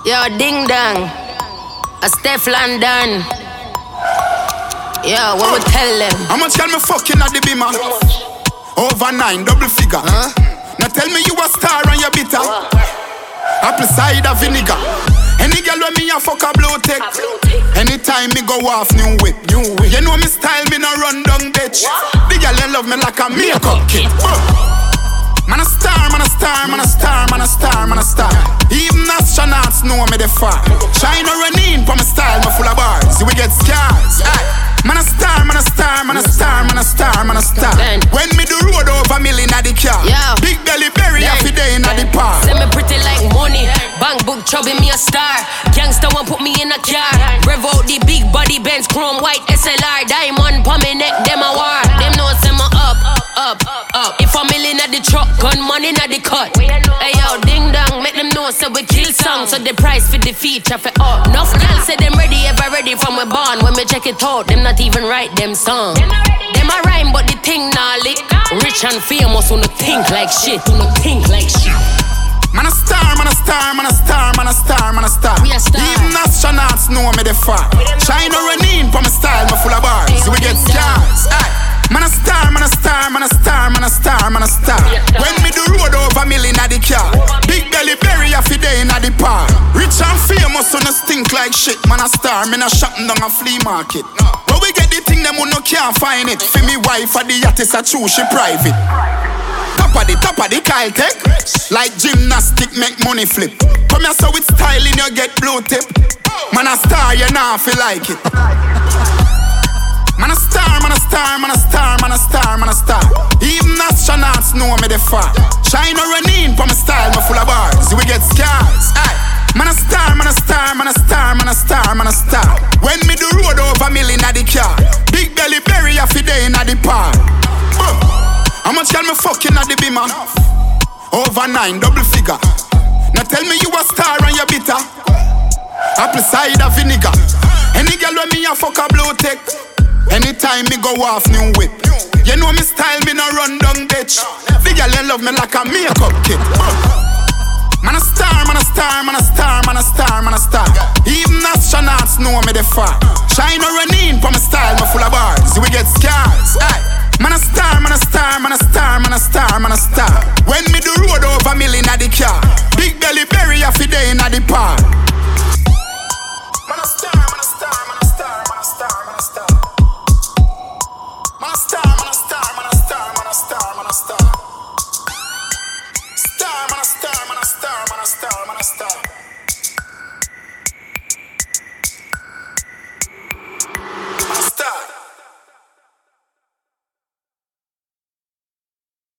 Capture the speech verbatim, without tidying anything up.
Yo, ding dong. A Steph London. Yo, what we tell them? How much can me fucking at the beamer? Over nine, double figure. Huh? Now tell me you a star and you bitter. Apple cider vinegar. Any girl when me a fuck a blue tech. Anytime me go off new whip, new whip. You know me style, me no run down bitch. The girl you love me like a makeup kit. Man a star, man a star, man a star, man a star, man a star. Even astronauts know me the far. China run in for my style, me full of bars. We get scars. Aye. Man a star, man a star, man a star, man a star, man a star. Then. When me do road over million at the car. Yo. Big belly berry every day in the park. Send me pretty like money. Bank book chubby me a star. Gangsta one put me in a car. Rev out the big body Benz chrome white S L R. Diamond pa me neck, them a war. Them know send me up, up, up. If a million at the truck, gun money at the cut. Hey yo, ding dong, make them know so we kill song. So the price for the feature for up. Enough girls say them ready, ever ready from a barn. When me check it out, them not even write them song. Them a rhyme but the thing nah lick. Rich and famous who no think like shit, who no think like shit. Man a star, man a star, man a star, man a star, man a star. We a star. Even astronauts know me the far. China run in for my style, me full of bars. So we get scars. Aye. Man a star, man a star, man a star, man a star, man a star. When me do road over million at the car. Big belly berry a fi day in the park. Rich and famous so no stink like shit. Man a star, me no shopping down a flea market. But we get the thing them who no can't find it. For me wife at the yacht is a true, she private. Top of the, top of the Kyle Tech. Like gymnastic make money flip. Come here so with styling you get blue tip. Man a star, you nah feel like it. Man a star, man a star, man a star, man a star, man a star. Even astronauts know me the far. China run in for my style, me full of bars. We get scars. Aye. Man a star, man a star, man a star, man a star, man a star. When me do road over million at the car. Big belly berry a fi day in the park. How much can me fucking at the beamer? Over nine, double figure. Now tell me you a star and you bitter. Apple cider vinegar. Any girl when me a fuck a blue tech. Anytime me go off new whip. You know me style, me no run down bitch. The girl you love me like a makeup kit. Man a star, man a star, man a star, man a star, man a star. Even astronauts know me the far. China run in for my style, me full of bars. We get scars. Aye. Man a star, man a star, man a star, man a star, man a star. When me do